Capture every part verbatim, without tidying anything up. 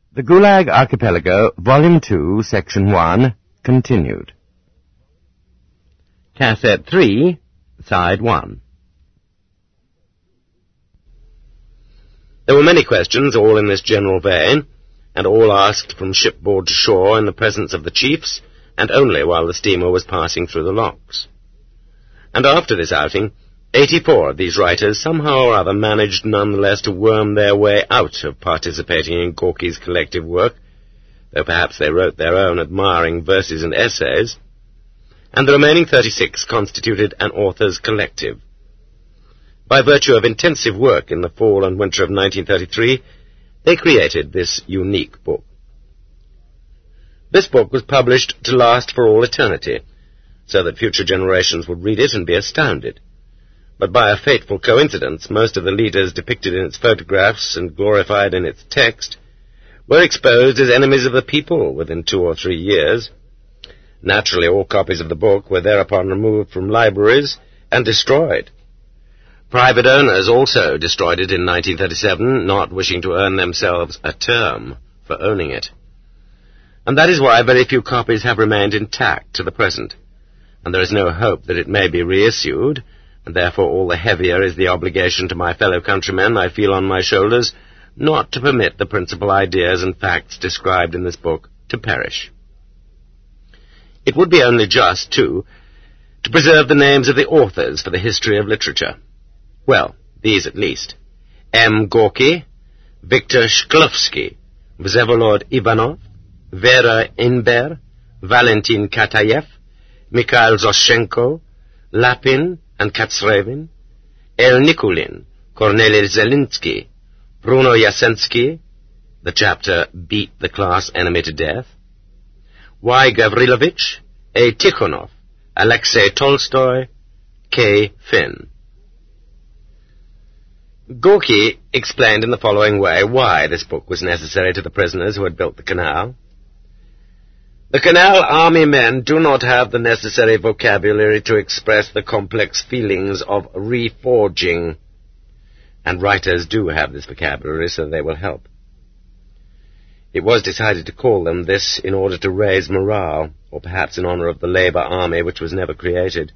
The Gulag Archipelago, Volume two, Section one, continued. Cassette three, Side one. There were many questions, all in this general vein, and all asked from shipboard to shore in the presence of the chiefs, and only while the steamer was passing through the locks. And after this outing, eighty-four of these writers somehow or other managed nonetheless to worm their way out of participating in Gorky's collective work, though perhaps they wrote their own admiring verses and essays, and the remaining thirty-six constituted an authors' collective. By virtue of intensive work in the fall and winter of nineteen thirty-three, they created this unique book. This book was published to last for all eternity, so that future generations would read it and be astounded. But by a fateful coincidence, most of the leaders depicted in its photographs and glorified in its text were exposed as enemies of the people within two or three years. Naturally, all copies of the book were thereupon removed from libraries and destroyed. Private owners also destroyed it in nineteen thirty-seven, not wishing to earn themselves a term for owning it. And that is why very few copies have remained intact to the present, and there is no hope that it may be reissued, and therefore all the heavier is the obligation to my fellow countrymen I feel on my shoulders not to permit the principal ideas and facts described in this book to perish. It would be only just, too, to preserve the names of the authors for the history of literature. Well, these at least: M. Gorky, Viktor Shklovsky, Vsevolod Ivanov, Vera Inber, Valentin Katayev, Mikhail Zoshenko, Lapin and Katsrevin, El Nikulin, Korneli Zelinsky, Bruno Yasensky, the chapter Beat the Class Enemy to Death, Y. Gavrilovich, A. Tikhonov, Alexei Tolstoy, K. Finn. Gorky explained in the following way why this book was necessary to the prisoners who had built the canal. The canal army men do not have the necessary vocabulary to express the complex feelings of reforging, and writers do have this vocabulary, so they will help. It was decided to call them this in order to raise morale, or perhaps in honor of the Labour Army, which was never created.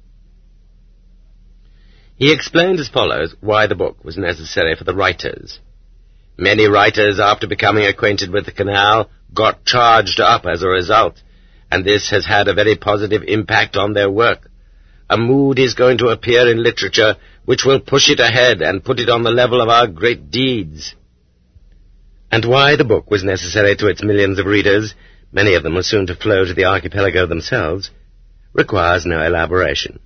He explained as follows why the book was necessary for the writers. Many writers, after becoming acquainted with the canal, got charged up as a result, and this has had a very positive impact on their work. A mood is going to appear in literature which will push it ahead and put it on the level of our great deeds. And why the book was necessary to its millions of readers, many of them were soon to flow to the archipelago themselves, requires no elaboration.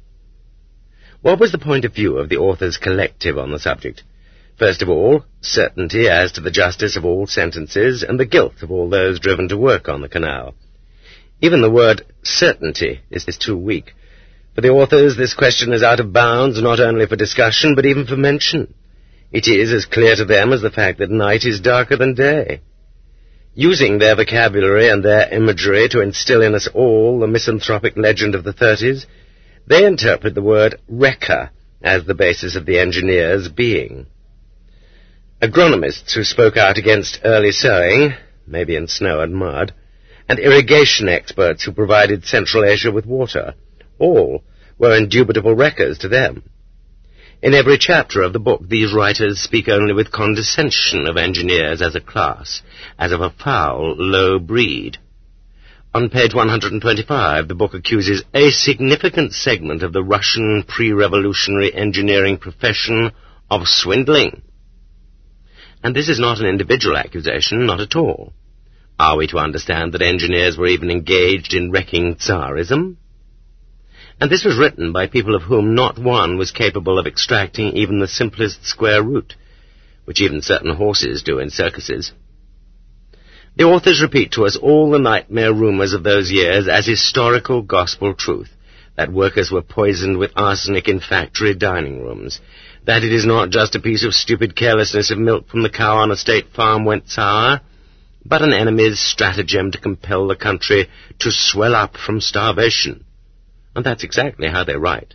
What was the point of view of the authors' collective on the subject? First of all, certainty as to the justice of all sentences and the guilt of all those driven to work on the canal. Even the word certainty is, is too weak. For the authors, this question is out of bounds not only for discussion but even for mention. It is as clear to them as the fact that night is darker than day. Using their vocabulary and their imagery to instill in us all the misanthropic legend of the thirties, they interpret the word wrecker as the basis of the engineer's being. Agronomists who spoke out against early sowing, maybe in snow and mud, and irrigation experts who provided Central Asia with water, all were indubitable wreckers to them. In every chapter of the book, these writers speak only with condescension of engineers as a class, as of a foul, low breed. On page one hundred twenty-five, the book accuses a significant segment of the Russian pre-revolutionary engineering profession of swindling. And this is not an individual accusation, not at all. Are we to understand that engineers were even engaged in wrecking Tsarism? And this was written by people of whom not one was capable of extracting even the simplest square root, which even certain horses do in circuses. The authors repeat to us all the nightmare rumors of those years as historical gospel truth, that workers were poisoned with arsenic in factory dining rooms, that it is not just a piece of stupid carelessness if milk from the cow on a state farm went sour, but an enemy's stratagem to compel the country to swell up from starvation. And that's exactly how they write.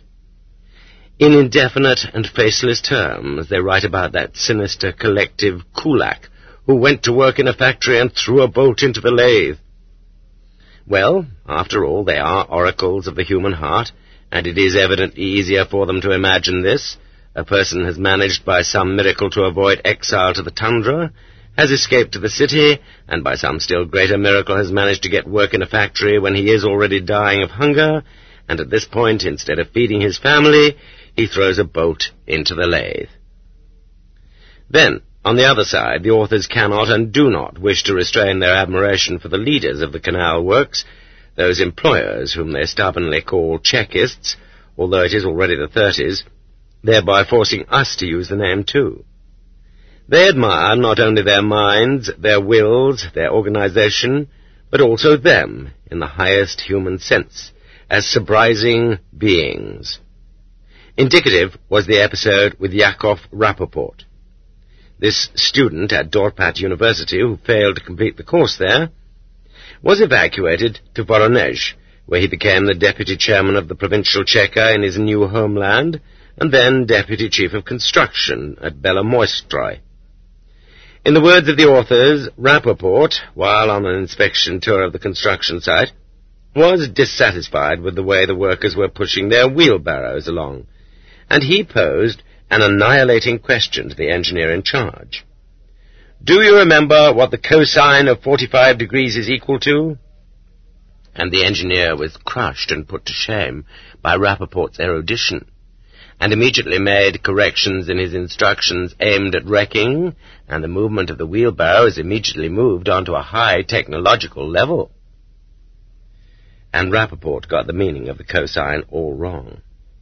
In indefinite and faceless terms, they write about that sinister collective kulak, who went to work in a factory and threw a bolt into the lathe. Well, after all, they are oracles of the human heart, and it is evidently easier for them to imagine this. A person has managed by some miracle to avoid exile to the tundra, has escaped to the city, and by some still greater miracle has managed to get work in a factory when he is already dying of hunger, and at this point, instead of feeding his family, he throws a bolt into the lathe. Then, on the other side, the authors cannot and do not wish to restrain their admiration for the leaders of the canal works, those employers whom they stubbornly call Czechists, although it is already the thirties, thereby forcing us to use the name too. They admire not only their minds, their wills, their organization, but also them, in the highest human sense, as surprising beings. Indicative was the episode with Yakov Rappaport. This student at Dorpat University, who failed to complete the course there, was evacuated to Voronezh, where he became the deputy chairman of the provincial Cheka in his new homeland, and then deputy chief of construction at Belomoystroy. In the words of the authors, Rappaport, while on an inspection tour of the construction site, was dissatisfied with the way the workers were pushing their wheelbarrows along, and he posed an annihilating question to the engineer in charge. Do you remember what the cosine of forty-five degrees is equal to? And the engineer was crushed and put to shame by Rappaport's erudition, and immediately made corrections in his instructions aimed at wrecking, and the movement of the wheelbarrow is immediately moved onto a high technological level. And Rappaport got the meaning of the cosine all wrong.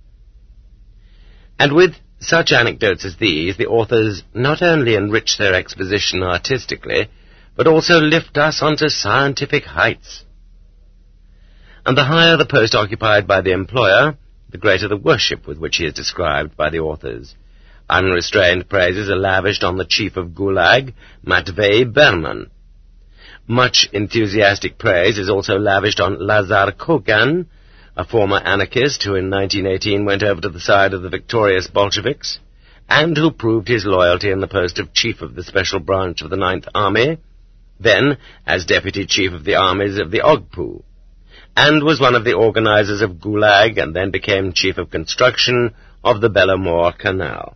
And with such anecdotes as these, the authors not only enrich their exposition artistically, but also lift us onto scientific heights. And the higher the post occupied by the employer, the greater the worship with which he is described by the authors. Unrestrained praises are lavished on the chief of Gulag, Matvei Berman. Much enthusiastic praise is also lavished on Lazar Kogan, a former anarchist who in nineteen eighteen went over to the side of the victorious Bolsheviks, and who proved his loyalty in the post of chief of the special branch of the Ninth Army, then as deputy chief of the armies of the Ogpu, and was one of the organizers of Gulag, and then became chief of construction of the Belomor Canal.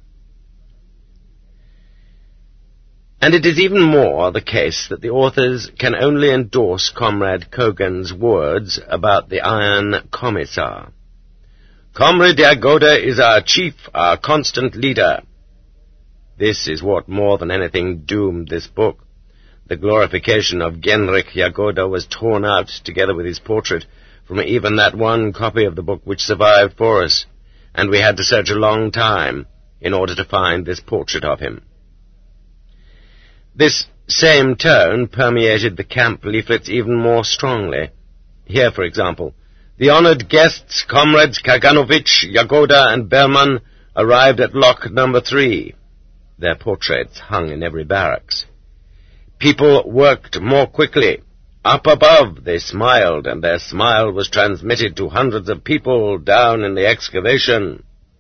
And it is even more the case that the authors can only endorse Comrade Kogan's words about the Iron Commissar. Comrade Yagoda is our chief, our constant leader. This is what more than anything doomed this book. The glorification of Genrikh Yagoda was torn out, together with his portrait, from even that one copy of the book which survived for us, and we had to search a long time in order to find this portrait of him. This same tone permeated the camp leaflets even more strongly. Here, for example, the honored guests, comrades Kaganovich, Yagoda, and Berman, arrived at lock number three. Their portraits hung in every barracks. People worked more quickly. Up above they smiled, and their smile was transmitted to hundreds of people down in the excavation.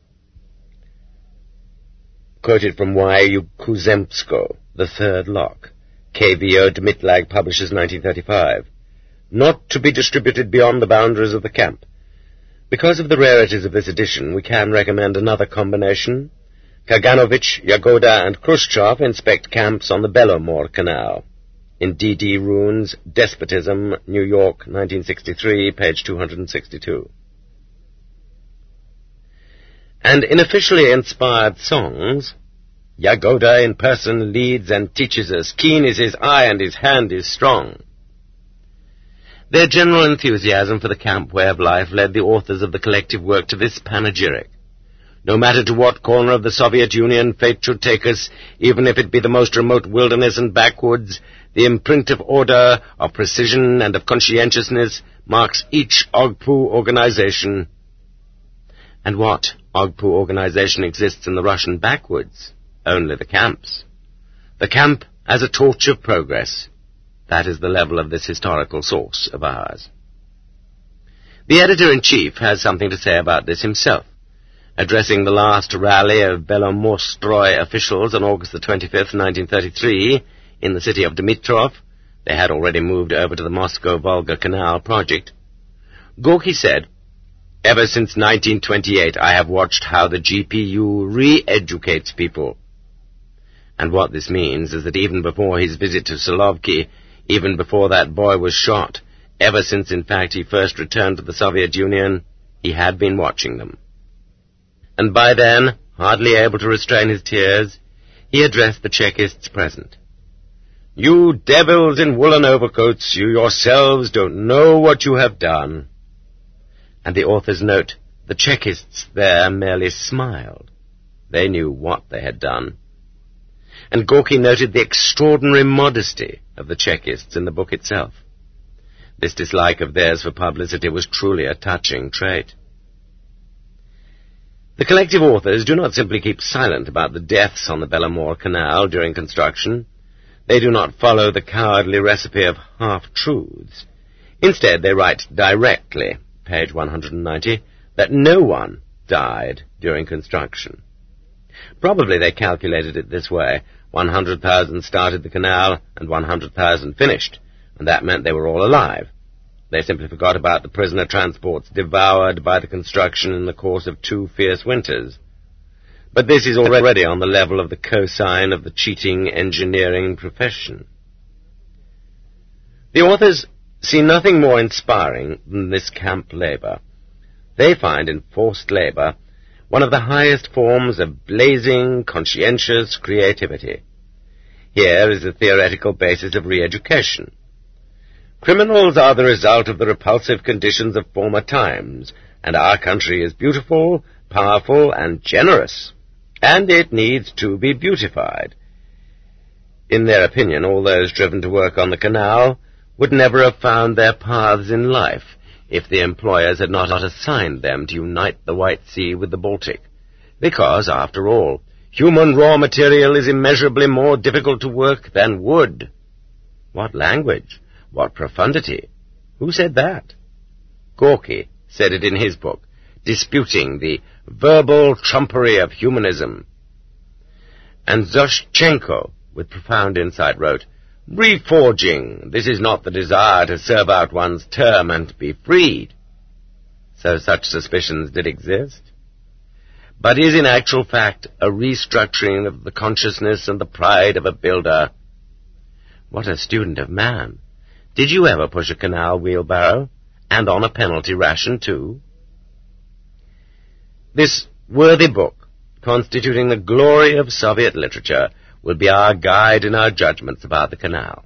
Quoted from Y. U. Kuzemsko, The Third Lock. K V O Dmitlag publishes nineteen thirty-five. Not to be distributed beyond the boundaries of the camp. Because of the rarities of this edition, we can recommend another combination. Kaganovich, Yagoda, and Khrushchev inspect camps on the Belomor Canal. In D D Runes, Despotism, New York, nineteen sixty-three, page two hundred sixty-two. And in officially inspired songs, Yagoda in person leads and teaches us. Keen is his eye and his hand is strong. Their general enthusiasm for the camp way of life led the authors of the collective work to this panegyric. No matter to what corner of the Soviet Union fate should take us, even if it be the most remote wilderness and backwoods, the imprint of order, of precision, and of conscientiousness marks each Ogpu organization. And what Ogpu organization exists in the Russian backwoods? Only the camps. The camp as a torch of progress. That is the level of this historical source of ours. The editor-in-chief has something to say about this himself. Addressing the last rally of Belomostroy officials on August the twenty-fifth, nineteen thirty-three, in the city of Dmitrov, they had already moved over to the Moscow-Volga Canal project, Gorky said, "Ever since nineteen twenty-eight I have watched how the G P U re-educates people." And what this means is that even before his visit to Solovki, even before that boy was shot, ever since in fact he first returned to the Soviet Union, he had been watching them. And by then, hardly able to restrain his tears, he addressed the Chekists present. "You devils in woolen overcoats, you yourselves don't know what you have done." And the author's note, the Chekists there merely smiled. They knew what they had done. And Gorky noted the extraordinary modesty of the Chekists in the book itself. This dislike of theirs for publicity was truly a touching trait. The collective authors do not simply keep silent about the deaths on the Belomor Canal during construction. They do not follow the cowardly recipe of half-truths. Instead, they write directly, page one hundred ninety, that no one died during construction. Probably they calculated it this way. one hundred thousand started the canal and one hundred thousand finished, and that meant they were all alive. They simply forgot about the prisoner transports devoured by the construction in the course of two fierce winters. But this is already on the level of the cosine of the cheating engineering profession. The authors see nothing more inspiring than this camp labor. They find in forced labor one of the highest forms of blazing, conscientious creativity. Here is the theoretical basis of re-education. Criminals are the result of the repulsive conditions of former times, and our country is beautiful, powerful, and generous, and it needs to be beautified. In their opinion, all those driven to work on the canal would never have found their paths in life if the employers had not assigned them to unite the White Sea with the Baltic, because, after all, human raw material is immeasurably more difficult to work than wood. What language! What profundity! Who said that? Gorky said it in his book, disputing the verbal trumpery of humanism. And Zoshchenko, with profound insight, wrote, "Reforging, this is not the desire to serve out one's term and be freed." So such suspicions did exist, but is in actual fact a restructuring of the consciousness and the pride of a builder. What a student of man! Did you ever push a canal wheelbarrow, and on a penalty ration, too? This worthy book, constituting the glory of Soviet literature, will be our guide in our judgments about the canal.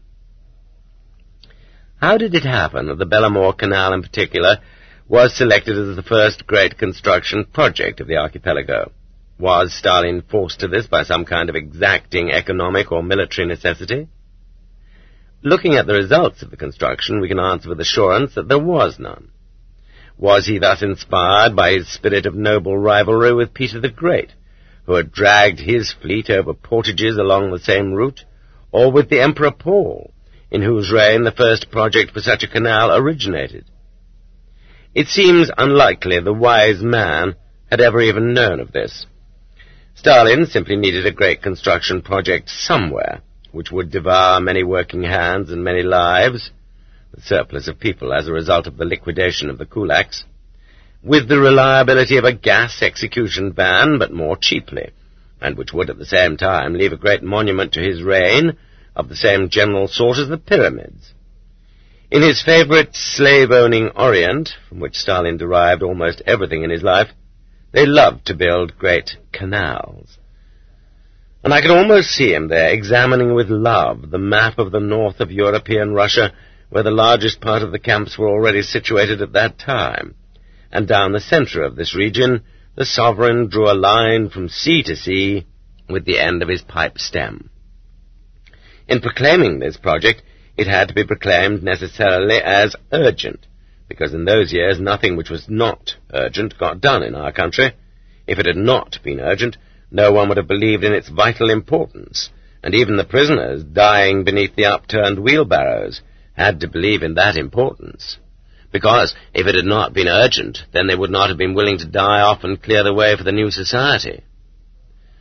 How did it happen that the Belomor Canal in particular was selected as the first great construction project of the archipelago? Was Stalin forced to this by some kind of exacting economic or military necessity? Looking at the results of the construction, we can answer with assurance that there was none. Was he thus inspired by his spirit of noble rivalry with Peter the Great, who had dragged his fleet over portages along the same route, or with the Emperor Paul, in whose reign the first project for such a canal originated? It seems unlikely the wise man had ever even known of this. Stalin simply needed a great construction project somewhere, which would devour many working hands and many lives, the surplus of people as a result of the liquidation of the kulaks, with the reliability of a gas execution van, but more cheaply, and which would at the same time leave a great monument to his reign of the same general sort as the pyramids. In his favorite slave-owning Orient, from which Stalin derived almost everything in his life, they loved to build great canals. And I can almost see him there, examining with love the map of the north of European Russia, where the largest part of the camps were already situated at that time. And down the center of this region, the sovereign drew a line from sea to sea with the end of his pipe stem. In proclaiming this project, it had to be proclaimed necessarily as urgent, because in those years nothing which was not urgent got done in our country. If it had not been urgent, no one would have believed in its vital importance, and even the prisoners dying beneath the upturned wheelbarrows had to believe in that importance. Because if it had not been urgent, then they would not have been willing to die off and clear the way for the new society.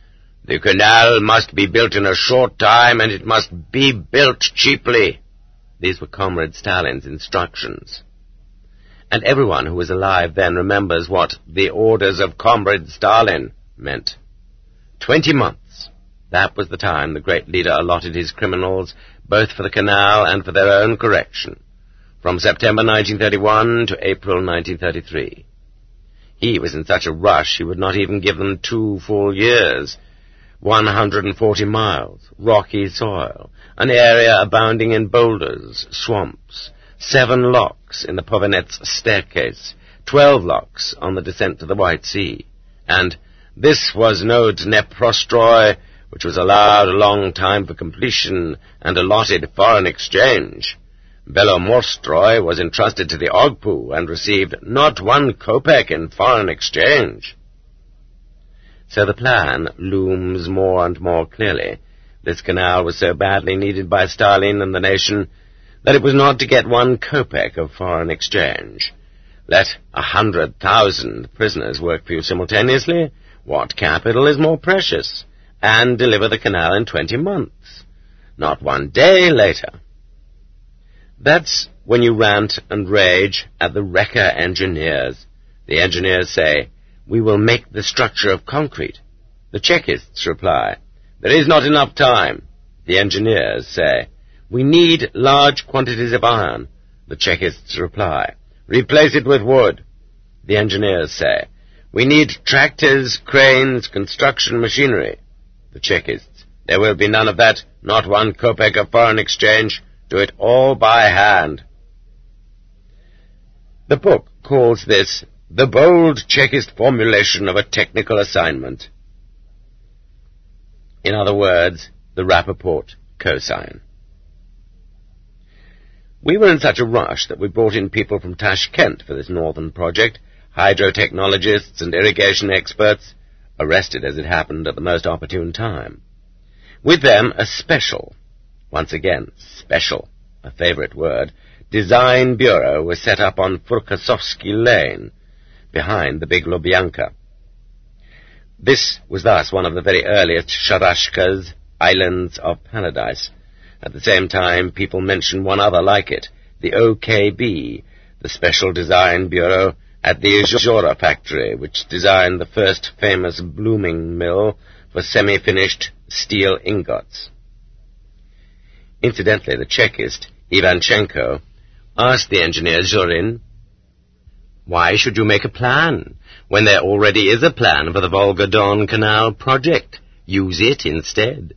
The canal must be built in a short time, and it must be built cheaply. These were Comrade Stalin's instructions. And everyone who was alive then remembers what the orders of Comrade Stalin meant. Twenty months. That was the time the great leader allotted his criminals, both for the canal and for their own correction, from September nineteen thirty-one to April nineteen thirty-three. He was in such a rush he would not even give them two full years. One hundred and forty miles, rocky soil, an area abounding in boulders, swamps, seven locks in the Povenets staircase, twelve locks on the descent to the White Sea, and this was no Dneprostroi, which was allowed a long time for completion and allotted foreign exchange. Belomorstroi was entrusted to the Ogpu and received not one kopeck in foreign exchange. So the plan looms more and more clearly. This canal was so badly needed by Stalin and the nation that it was not to get one kopeck of foreign exchange. Let a hundred thousand prisoners work for you simultaneously. What capital is more precious? And deliver the canal in twenty months. Not one day later. That's when you rant and rage at the wrecker engineers. The engineers say, "We will make the structure of concrete." The Chekists reply, "There is not enough time." The engineers say, "We need large quantities of iron." The Chekists reply, "Replace it with wood." The engineers say, "We need tractors, cranes, construction machinery." The Chekists, "There will be none of that, not one kopeck of foreign exchange. Do it all by hand." The book calls this the bold Chekist formulation of a technical assignment. In other words, the Rappaport cosign. We were in such a rush that we brought in people from Tashkent for this northern project, hydrotechnologists and irrigation experts, arrested as it happened at the most opportune time. With them a special, once again, special, a favorite word, design bureau was set up on Furkasovsky Lane, behind the big Lubyanka. This was thus one of the very earliest Sharashkas, islands of paradise. At the same time, people mention one other like it, the O K B, the Special Design Bureau at the Izhora factory, which designed the first famous blooming mill for semi-finished steel ingots. Incidentally, the Chekist, Ivanchenko, asked the engineer Zurin, "Why should you make a plan, when there already is a plan for the Volga-Don Canal project? Use it instead."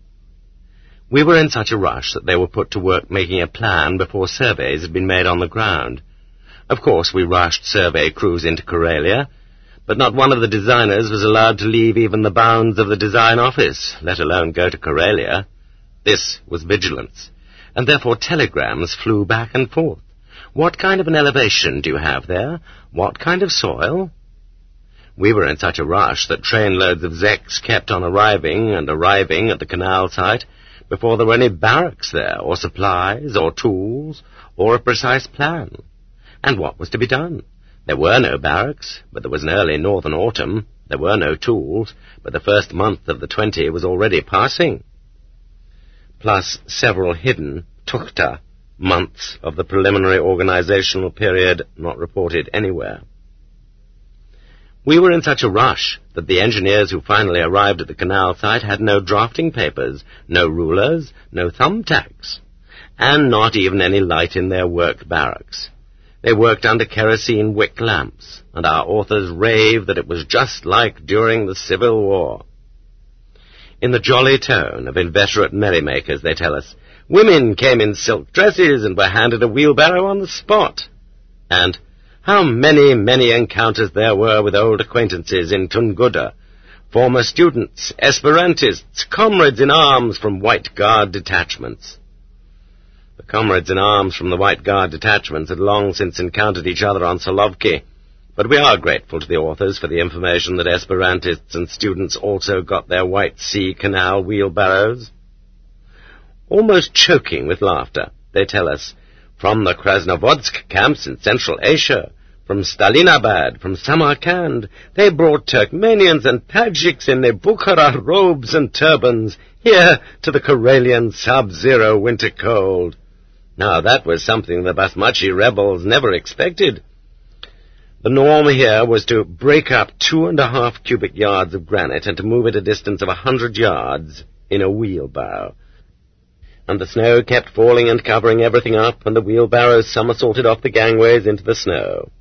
We were in such a rush that they were put to work making a plan before surveys had been made on the ground. Of course, we rushed survey crews into Karelia, but not one of the designers was allowed to leave even the bounds of the design office, let alone go to Karelia. This was vigilance, and therefore telegrams flew back and forth. What kind of an elevation do you have there? What kind of soil? We were in such a rush that trainloads of Zeks kept on arriving and arriving at the canal site before there were any barracks there, or supplies, or tools, or a precise plan. And what was to be done? There were no barracks, but there was an early northern autumn. There were no tools, but the first month of the twenty was already passing. Plus several hidden tukhta months of the preliminary organizational period not reported anywhere. We were in such a rush that the engineers who finally arrived at the canal site had no drafting papers, no rulers, no thumbtacks, and not even any light in their work barracks. They worked under kerosene wick lamps, and our authors rave that it was just like during the Civil War. In the jolly tone of inveterate merrymakers, they tell us, women came in silk dresses and were handed a wheelbarrow on the spot. And how many, many encounters there were with old acquaintances in Tunguda, former students, Esperantists, comrades in arms from White Guard detachments. The comrades in arms from the White Guard detachments had long since encountered each other on Solovki, but we are grateful to the authors for the information that Esperantists and students also got their White Sea Canal wheelbarrows. Almost choking with laughter, they tell us, from the Krasnovodsk camps in Central Asia, From Stalinabad, from Samarkand, they brought Turkmenians and Tajiks in their Bukhara robes and turbans, here to the Karelian sub-zero winter cold. Now that was something the Basmachi rebels never expected. The norm here was to break up two and a half cubic yards of granite and to move it a distance of a hundred yards in a wheelbarrow. And the snow kept falling and covering everything up, and the wheelbarrows somersaulted off the gangways into the snow.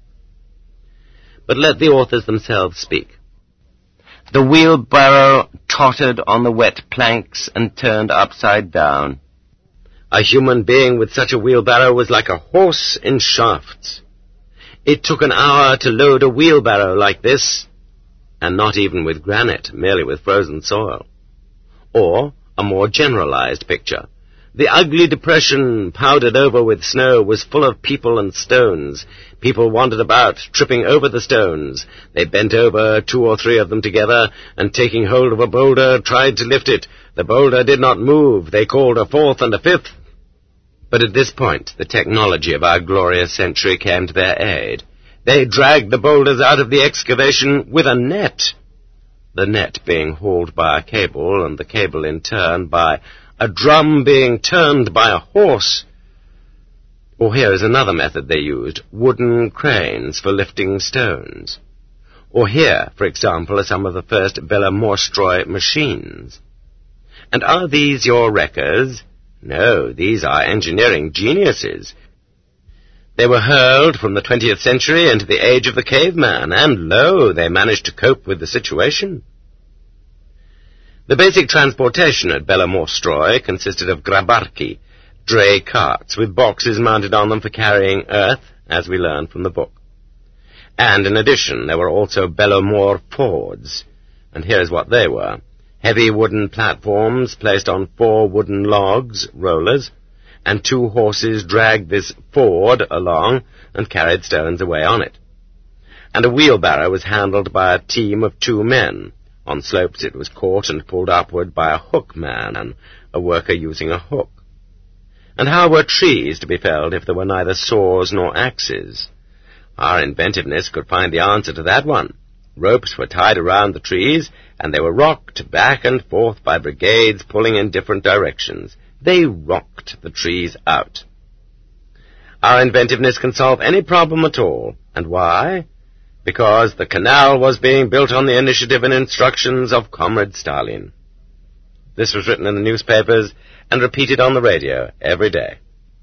But let the authors themselves speak. The wheelbarrow tottered on the wet planks and turned upside down. A human being with such a wheelbarrow was like a horse in shafts. It took an hour to load a wheelbarrow like this, and not even with granite, merely with frozen soil. Or a more generalized picture. The ugly depression, powdered over with snow, was full of people and stones. People wandered about, tripping over the stones. They bent over, two or three of them together, and taking hold of a boulder, tried to lift it. The boulder did not move. They called a fourth and a fifth. But at this point, the technology of our glorious century came to their aid. They dragged the boulders out of the excavation with a net. The net being hauled by a cable, and the cable in turn by a drum being turned by a horse. Or here is another method they used, wooden cranes for lifting stones. Or here, for example, are some of the first Belomorstroi machines. And are these your wreckers? No, these are engineering geniuses. They were hurled from the twentieth century into the age of the caveman, and lo, they managed to cope with the situation. The basic transportation at Belomorstroi consisted of grabarki, dray carts with boxes mounted on them for carrying earth, as we learn from the book. And in addition, there were also Belomor Fords, and here's what they were. Heavy wooden platforms placed on four wooden logs, rollers, and two horses dragged this Ford along and carried stones away on it. And a wheelbarrow was handled by a team of two men. On slopes it was caught and pulled upward by a hook man, a worker using a hook. And how were trees to be felled if there were neither saws nor axes? Our inventiveness could find the answer to that one. Ropes were tied around the trees, and they were rocked back and forth by brigades pulling in different directions. They rocked the trees out. Our inventiveness can solve any problem at all. And why? Because the canal was being built on the initiative and instructions of Comrade Stalin. This was written in the newspapers and repeated on the radio every day.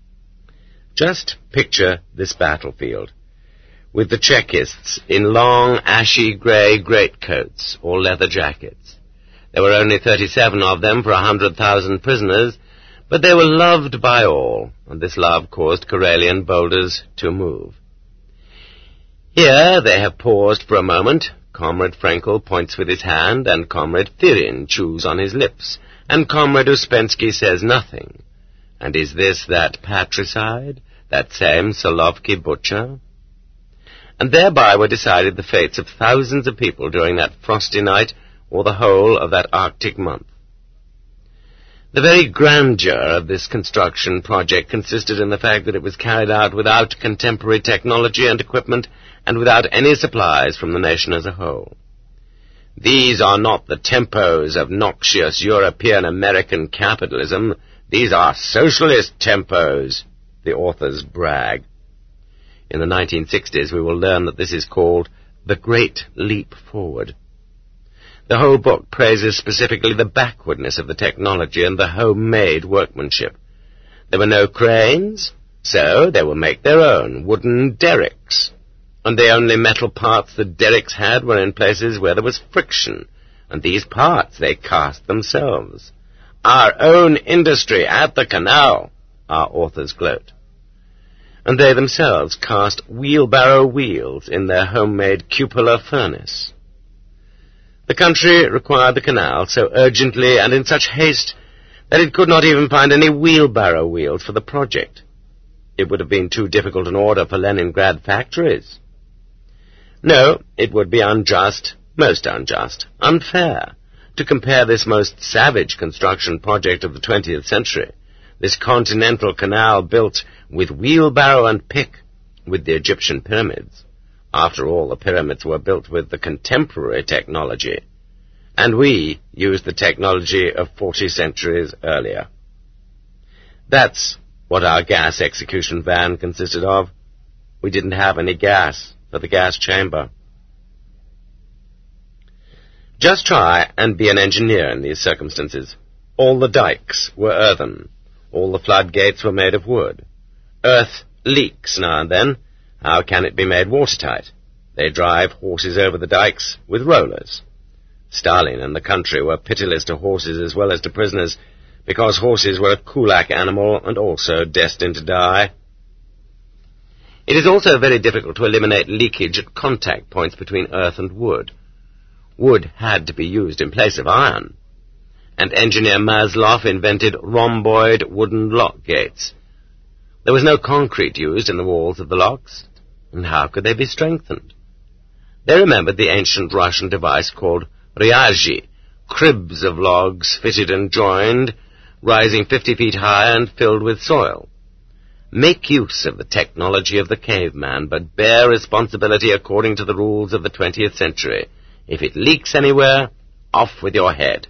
Just picture this battlefield, with the Chekists in long, ashy grey greatcoats or leather jackets. There were only thirty-seven of them for a hundred thousand prisoners, but they were loved by all, and this love caused Karelian boulders to move. Here they have paused for a moment. Comrade Frenkel points with his hand, and Comrade Thirin chews on his lips, and Comrade Uspensky says nothing. And is this that patricide, that same Solovki butcher? And thereby were decided the fates of thousands of people during that frosty night, or the whole of that Arctic month. The very grandeur of this construction project consisted in the fact that it was carried out without contemporary technology and equipment, and without any supplies from the nation as a whole. These are not the tempos of noxious European-American capitalism. These are socialist tempos, the authors brag. In the nineteen sixties we will learn that this is called the Great Leap Forward. The whole book praises specifically the backwardness of the technology and the homemade workmanship. There were no cranes, so they will make their own wooden derricks. And the only metal parts the derricks had were in places where there was friction, and these parts they cast themselves. Our own industry at the canal, our authors gloat. And they themselves cast wheelbarrow wheels in their homemade cupola furnace. The country required the canal so urgently and in such haste that it could not even find any wheelbarrow wheels for the project. It would have been too difficult an order for Leningrad factories. No, it would be unjust, most unjust, unfair, to compare this most savage construction project of the twentieth century, this continental canal built with wheelbarrow and pick, with the Egyptian pyramids, After all, the pyramids were built with the contemporary technology, and we used the technology of forty centuries earlier. That's what our gas execution van consisted of. We didn't have any gas for the gas chamber. Just try and be an engineer in these circumstances. All the dikes were earthen. All the floodgates were made of wood. Earth leaks now and then. How can it be made watertight? They drive horses over the dikes with rollers. Stalin and the country were pitiless to horses as well as to prisoners, because horses were a kulak animal and also destined to die. It is also very difficult to eliminate leakage at contact points between earth and wood. Wood had to be used in place of iron, and engineer Maslow invented rhomboid wooden lock gates. There was no concrete used in the walls of the locks, and how could they be strengthened? They remembered the ancient Russian device called ryazhi, cribs of logs fitted and joined, rising fifty feet high and filled with soil. Make use of the technology of the caveman, but bear responsibility according to the rules of the twentieth century. If it leaks anywhere, off with your head.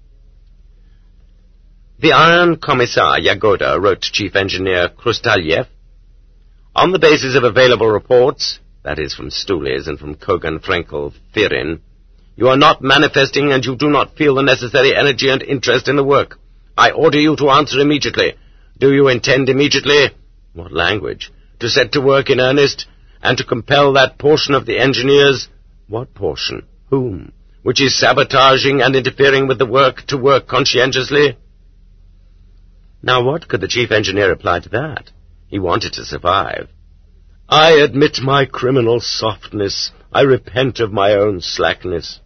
The Iron Commissar Yagoda wrote to Chief Engineer Krustalyev, on the basis of available reports, that is from Stulis and from Kogan, Frenkel, Firin, you are not manifesting and you do not feel the necessary energy and interest in the work. I order you to answer immediately. Do you intend immediately? What language? To set to work in earnest and to compel that portion of the engineers? What portion? Whom? Which is sabotaging and interfering with the work to work conscientiously? Now what could the chief engineer reply to that? He wanted to survive. I admit my criminal softness. I repent of my own slackness.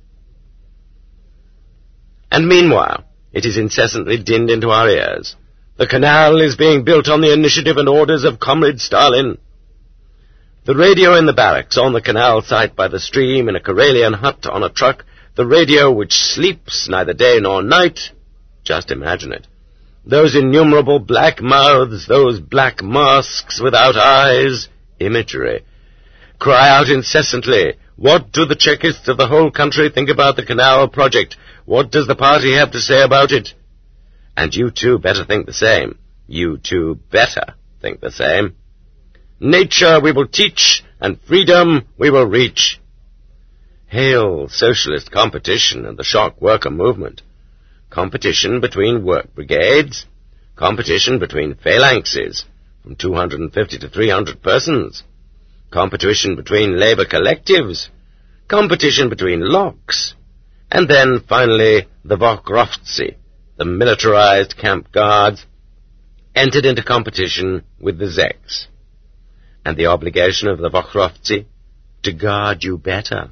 And meanwhile, it is incessantly dinned into our ears. The canal is being built on the initiative and orders of Comrade Stalin. The radio in the barracks, on the canal site by the stream, in a Karelian hut on a truck, the radio which sleeps neither day nor night. Just imagine it. Those innumerable black mouths, those black masks without eyes, imagery, cry out incessantly, what do the Chekists of the whole country think about the canal project? What does the party have to say about it? And you too better think the same. You too better think the same. Nature we will teach, and freedom we will reach. Hail socialist competition and the shock worker movement. Competition between work brigades, competition between phalanxes, from two hundred fifty to three hundred persons, competition between labor collectives, competition between locks, and then, finally, the Vokrovtsi, the militarized camp guards, entered into competition with the Zeks, and the obligation of the Vokrovtsi to guard you better.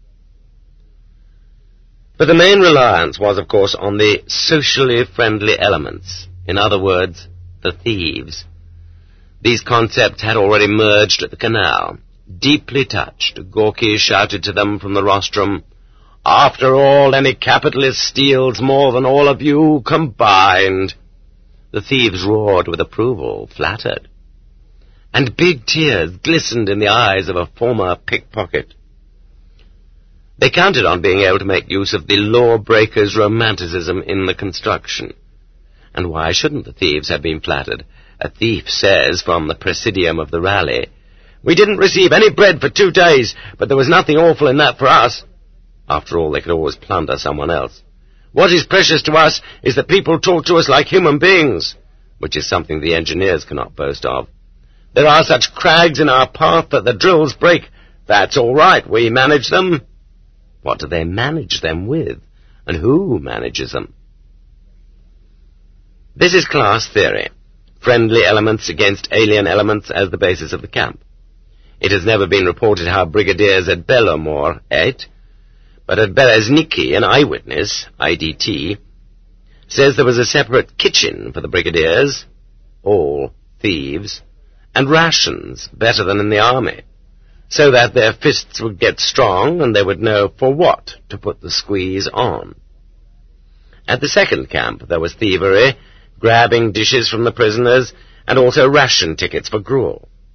But the main reliance was, of course, on the socially friendly elements, in other words, the thieves. These concepts had already merged at the canal. Deeply touched, Gorky shouted to them from the rostrum, after all, any capitalist steals more than all of you combined. The thieves roared with approval, flattered, and big tears glistened in the eyes of a former pickpocket. They counted on being able to make use of the lawbreaker's romanticism in the construction. And why shouldn't the thieves have been flattered? A thief says from the presidium of the rally, we didn't receive any bread for two days, but there was nothing awful in that for us. After all, they could always plunder someone else. What is precious to us is that people talk to us like human beings, which is something the engineers cannot boast of. There are such crags in our path that the drills break. That's all right, we manage them. What do they manage them with? And who manages them? This is class theory. Friendly elements against alien elements as the basis of the camp. It has never been reported how brigadiers at Belomor ate, but at Berezniki, an eyewitness, I D T, says there was a separate kitchen for the brigadiers, all thieves, and rations, better than in the army, so that their fists would get strong and they would know for what to put the squeeze on. At the second camp there was thievery, grabbing dishes from the prisoners, and also ration tickets for gruel.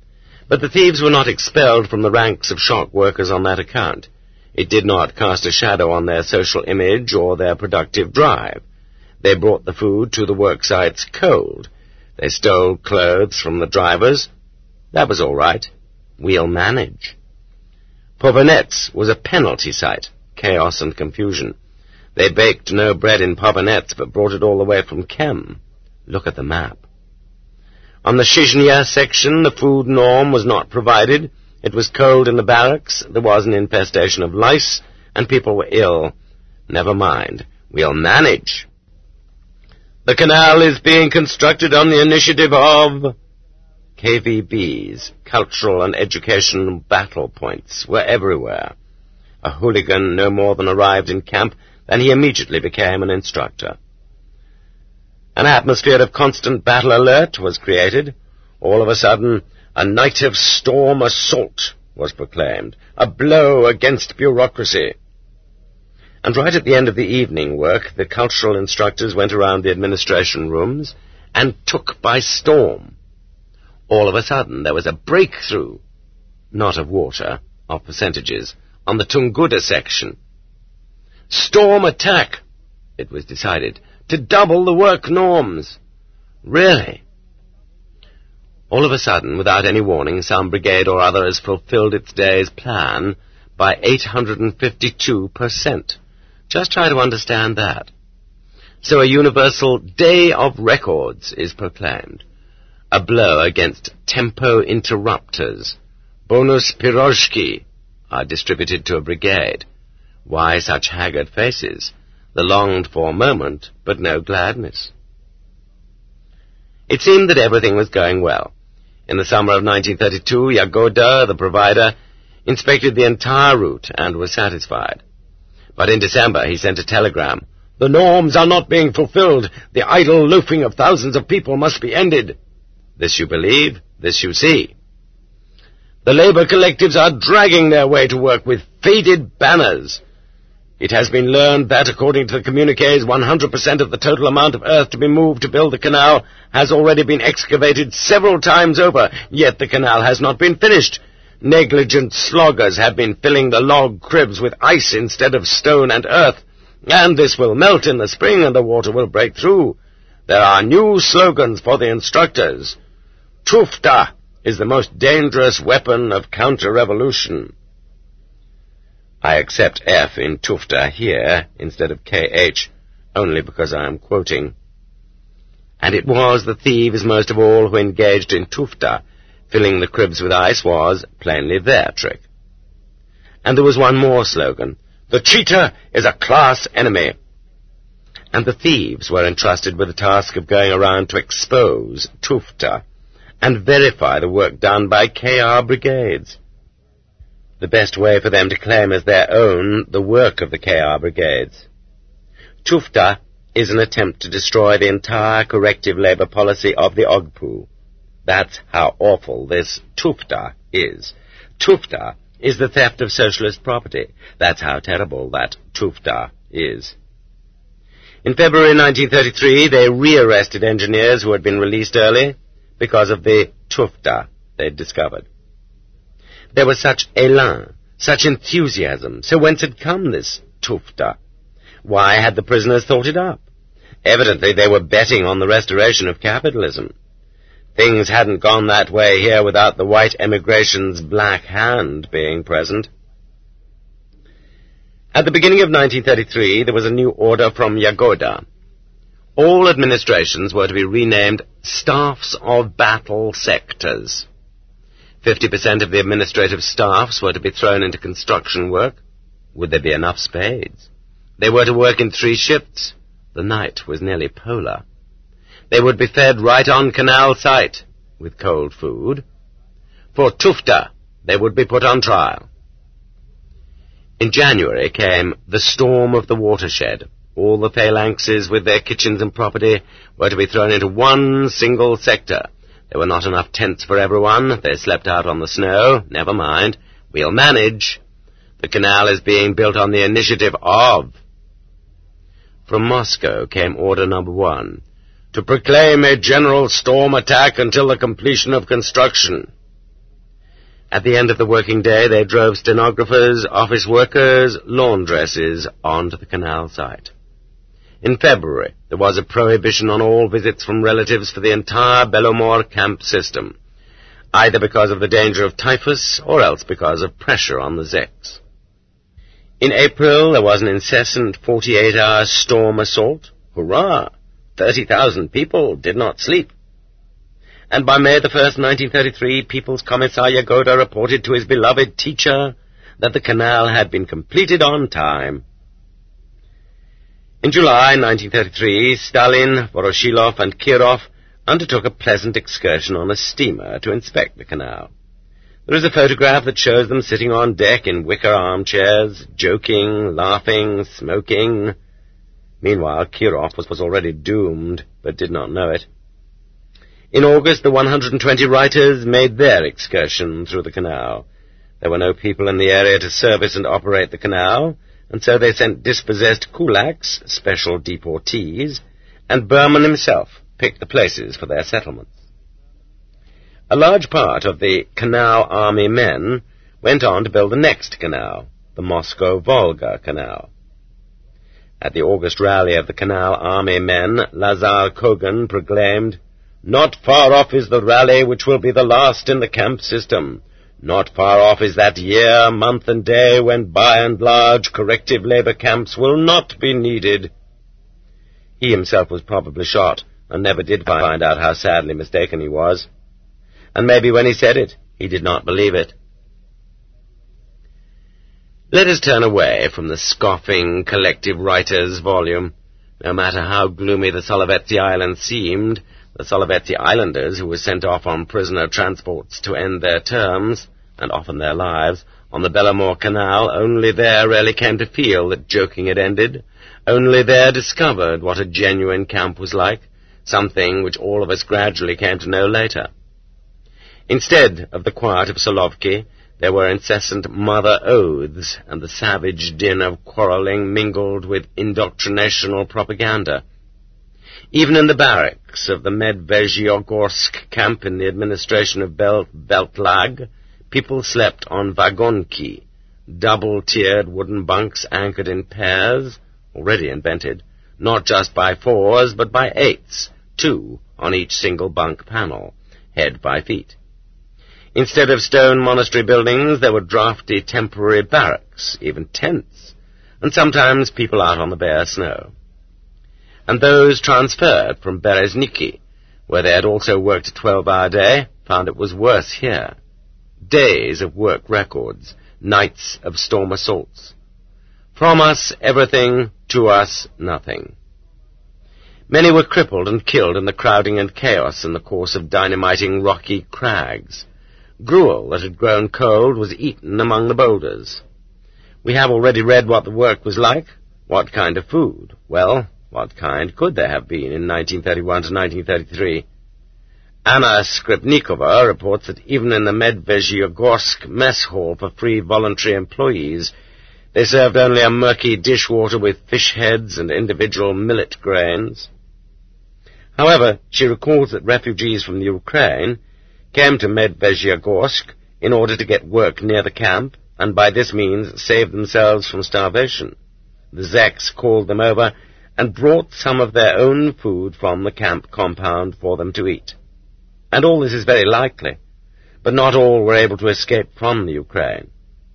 But the thieves were not expelled from the ranks of shop workers on that account. It did not cast a shadow on their social image or their productive drive. They brought the food to the work sites cold. They stole clothes from the drivers. That was all right. We'll manage. Povenets was a penalty site, chaos and confusion. They baked no bread in Povenets, but brought it all the way from Kem. Look at the map. On the Shizhnya section, the food norm was not provided. It was cold in the barracks, there was an infestation of lice, and people were ill. Never mind. We'll manage. The canal is being constructed on the initiative of... K V B's cultural and educational battle points were everywhere. A hooligan no more than arrived in camp, and he immediately became an instructor. An atmosphere of constant battle alert was created. All of a sudden, a night of storm assault was proclaimed, a blow against bureaucracy. And right at the end of the evening work, the cultural instructors went around the administration rooms and took by storm. All of a sudden, there was a breakthrough, not of water, of percentages, on the Tunguda section. Storm attack, it was decided, to double the work norms. Really? All of a sudden, without any warning, some brigade or other has fulfilled its day's plan by eight hundred fifty-two percent. Just try to understand that. So a universal Day of Records is proclaimed. A blow against tempo interrupters. Bonus pirozhki are distributed to a brigade. Why such haggard faces? The longed-for moment, but no gladness. It seemed that everything was going well. In the summer of nineteen thirty-two, Yagoda, the provider, inspected the entire route and was satisfied. But in December he sent a telegram. The norms are not being fulfilled. The idle loafing of thousands of people must be ended. This you believe, this you see. The labor collectives are dragging their way to work with faded banners. It has been learned that, according to the communiques, one hundred percent of the total amount of earth to be moved to build the canal has already been excavated several times over, yet the canal has not been finished. Negligent sloggers have been filling the log cribs with ice instead of stone and earth, and this will melt in the spring and the water will break through. There are new slogans for the instructors. Tufta is the most dangerous weapon of counter-revolution. I accept F in Tufta here instead of K H, only because I am quoting. And it was the thieves most of all who engaged in Tufta. Filling the cribs with ice was plainly their trick. And there was one more slogan. The cheater is a class enemy. And the thieves were entrusted with the task of going around to expose Tufta and verify the work done by K R brigades. The best way for them to claim as their own the work of the K R brigades. Tufta is an attempt to destroy the entire corrective labor policy of the O G P U. That's how awful this Tufta is. Tufta is the theft of socialist property. That's how terrible that Tufta is. In February nineteen thirty-three, they rearrested engineers who had been released early because of the Tufta they'd discovered. There was such élan, such enthusiasm. So whence had come this Tufta? Why had the prisoners thought it up? Evidently they were betting on the restoration of capitalism. Things hadn't gone that way here without the white emigration's black hand being present. At the beginning of nineteen thirty-three, there was a new order from Yagoda. All administrations were to be renamed Staffs of Battle Sectors. Fifty percent of the administrative staffs were to be thrown into construction work. Would there be enough spades? They were to work in three shifts. The night was nearly polar. They would be fed right on canal site, with cold food. For Tufta, they would be put on trial. In January came the storm of the watershed. All the phalanxes with their kitchens and property were to be thrown into one single sector. There were not enough tents for everyone. They slept out on the snow. Never mind. We'll manage. The canal is being built on the initiative of... From Moscow came order number one, to proclaim a general storm attack until the completion of construction. At the end of the working day, they drove stenographers, office workers, laundresses onto the canal site. In February, there was a prohibition on all visits from relatives for the entire Belomor camp system, either because of the danger of typhus or else because of pressure on the Zeks. In April, there was an incessant forty-eight hour storm assault. Hurrah! thirty thousand people did not sleep. And by May the first, nineteen thirty-three, People's Commissar Yagoda reported to his beloved teacher that the canal had been completed on time. In July nineteen thirty-three, Stalin, Voroshilov, and Kirov undertook a pleasant excursion on a steamer to inspect the canal. There is a photograph that shows them sitting on deck in wicker armchairs, joking, laughing, smoking. Meanwhile, Kirov was, was already doomed, but did not know it. In August, the one hundred twenty writers made their excursion through the canal. There were no people in the area to service and operate the canal, and so they sent dispossessed kulaks, special deportees, and Berman himself picked the places for their settlements. A large part of the Canal Army men went on to build the next canal, the Moscow-Volga Canal. At the August rally of the Canal Army men, Lazar Kogan proclaimed, "Not far off is the rally which will be the last in the camp system. Not far off is that year, month, and day when by and large corrective labor camps will not be needed." He himself was probably shot, and never did find out how sadly mistaken he was. And maybe when he said it, he did not believe it. Let us turn away from the scoffing collective writers volume. No matter how gloomy the Solovetsy Islands seemed, the Solovetsy Islanders, who were sent off on prisoner transports to end their terms, and often their lives, on the Belomor Canal, only there really came to feel that joking had ended, only there discovered what a genuine camp was like, something which all of us gradually came to know later. Instead of the quiet of Solovki, there were incessant mother oaths and the savage din of quarrelling mingled with indoctrinational propaganda. Even in the barracks of the Medvezhyogorsk camp in the administration of Bel- Beltlag, people slept on vagonki, double-tiered wooden bunks anchored in pairs, already invented, not just by fours but by eights, two on each single bunk panel, head by feet. Instead of stone monastery buildings, there were drafty temporary barracks, even tents, and sometimes people out on the bare snow. And those transferred from Berezniki, where they had also worked a twelve-hour day, found it was worse here. Days of work records, nights of storm assaults. From us everything, to us nothing. Many were crippled and killed in the crowding and chaos in the course of dynamiting rocky crags. Gruel that had grown cold was eaten among the boulders. We have already read what the work was like. What kind of food? Well, what kind could there have been in nineteen thirty-one to nineteen thirty-three? Anna Skripnikova reports that even in the Medvezhyogorsk mess hall for free voluntary employees, they served only a murky dishwater with fish heads and individual millet grains. However, she recalls that refugees from the Ukraine came to Medvezhyogorsk in order to get work near the camp, and by this means saved themselves from starvation. The Zeks called them over and brought some of their own food from the camp compound for them to eat. And all this is very likely, but not all were able to escape from the Ukraine.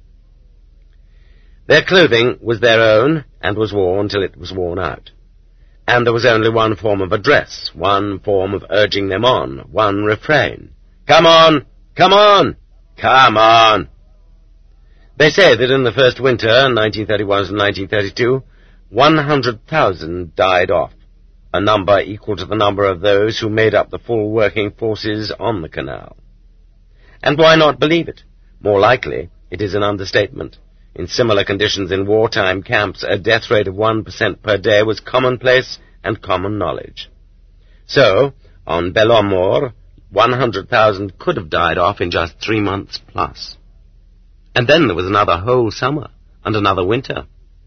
Their clothing was their own and was worn till it was worn out. And there was only one form of address, one form of urging them on, one refrain. Come on! Come on! Come on! They say that in the first winter, nineteen thirty-one to nineteen thirty-two, one hundred thousand died off, a number equal to the number of those who made up the full working forces on the canal. And why not believe it? More likely, it is an understatement. In similar conditions in wartime camps, a death rate of one percent per day was commonplace and common knowledge. So, on Belomor, one hundred thousand could have died off in just three months plus. And then there was another whole summer and another winter.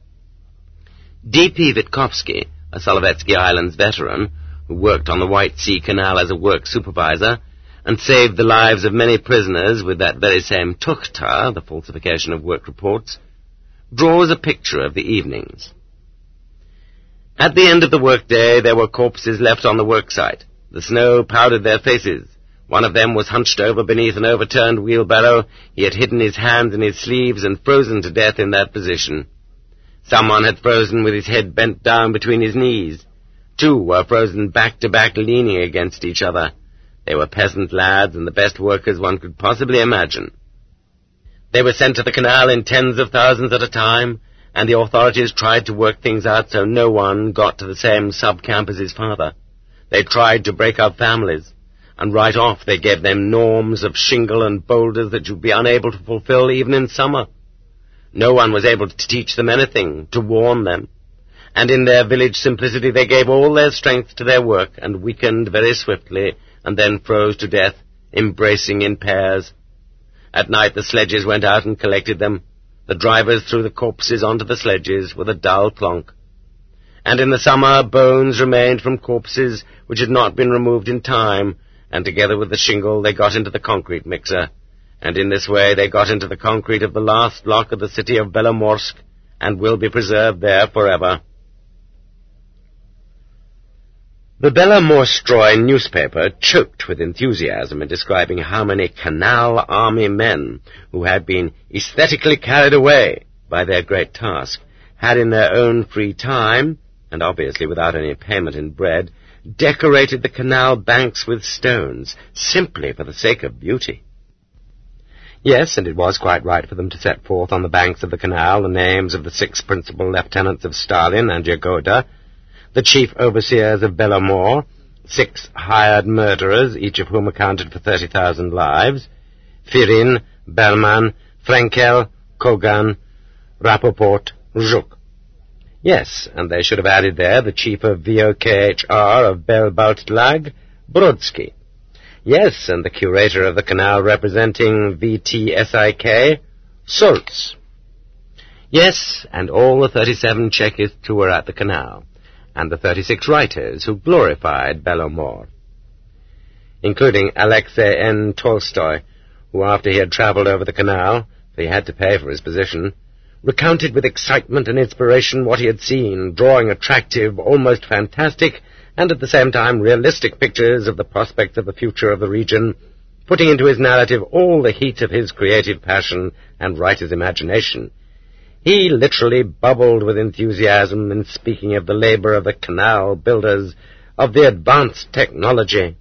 D P Vitkovsky, a Solovetsky Islands veteran, who worked on the White Sea Canal as a work supervisor, and saved the lives of many prisoners with that very same tuchta, the falsification of work reports, draws a picture of the evenings. At the end of the workday, there were corpses left on the worksite. The snow powdered their faces. One of them was hunched over beneath an overturned wheelbarrow. He had hidden his hands in his sleeves and frozen to death in that position. Someone had frozen with his head bent down between his knees. Two were frozen back to back, leaning against each other. They were peasant lads and the best workers one could possibly imagine. They were sent to the canal in tens of thousands at a time, and the authorities tried to work things out so no one got to the same sub-camp as his father. They tried to break up families, and right off they gave them norms of shingle and boulders that you'd be unable to fulfill even in summer. No one was able to teach them anything, to warn them, and in their village simplicity they gave all their strength to their work and weakened very swiftly, and then froze to death, embracing in pairs. At night the sledges went out and collected them. The drivers threw the corpses onto the sledges with a dull clonk. And in the summer bones remained from corpses which had not been removed in time, and together with the shingle they got into the concrete mixer. And in this way they got into the concrete of the last block of the city of Belomorsk, and will be preserved there forever. The Belomorsktroy newspaper choked with enthusiasm in describing how many canal army men, who had been aesthetically carried away by their great task, had in their own free time, and obviously without any payment in bread, decorated the canal banks with stones, simply for the sake of beauty. Yes, and it was quite right for them to set forth on the banks of the canal the names of the six principal lieutenants of Stalin and Yagoda, the chief overseers of Belomor, six hired murderers, each of whom accounted for thirty thousand lives, Firin, Bellman, Frenkel, Kogan, Rapoport, Zhuk. Yes, and they should have added there the chief of V O K H R of Belbaltlag, Brodsky. Yes, and the curator of the canal representing V T S I K, Sulz. Yes, and all the thirty-seven Chekists who were at the canal, and the thirty-six writers who glorified Belomor, including Alexei N. Tolstoy, who after he had travelled over the canal, for he had to pay for his position, recounted with excitement and inspiration what he had seen, drawing attractive, almost fantastic, and at the same time realistic pictures of the prospects of the future of the region, putting into his narrative all the heat of his creative passion and writer's imagination. He literally bubbled with enthusiasm in speaking of the labour of the canal builders, of the advanced technology.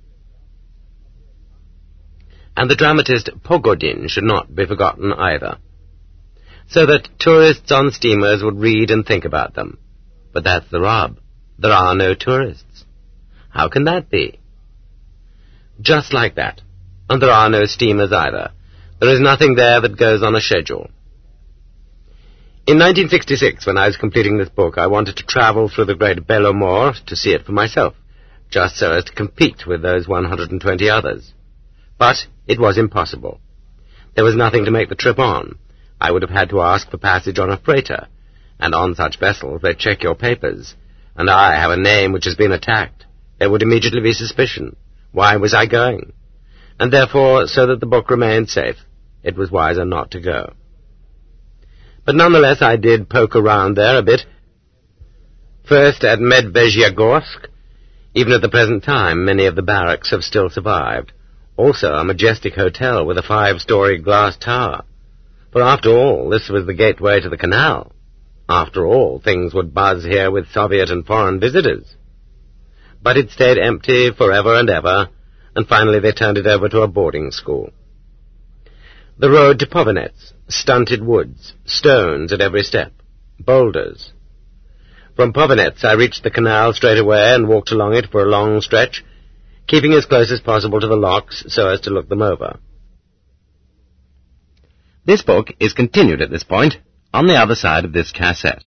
And the dramatist Pogodin should not be forgotten either, so that tourists on steamers would read and think about them. But that's the rub. There are no tourists. How can that be? Just like that. And there are no steamers either. There is nothing there that goes on a schedule. In nineteen sixty-six, when I was completing this book, I wanted to travel through the great Belomor to see it for myself, just so as to compete with those one hundred twenty others. But it was impossible. There was nothing to make the trip on. I would have had to ask for passage on a freighter, and on such vessels they check your papers, and I have a name which has been attacked. There would immediately be suspicion. Why was I going? And therefore, so that the book remained safe, it was wiser not to go. But nonetheless I did poke around there a bit. First at Medvezhyagorsk. Even at the present time, many of the barracks have still survived. Also a majestic hotel with a five-story glass tower. For after all, this was the gateway to the canal. After all, things would buzz here with Soviet and foreign visitors. But it stayed empty forever and ever, and finally they turned it over to a boarding school. The road to Povinets, stunted woods, stones at every step, boulders. From Povinets I reached the canal straight away and walked along it for a long stretch, keeping as close as possible to the locks so as to look them over. This book is continued at this point on the other side of this cassette.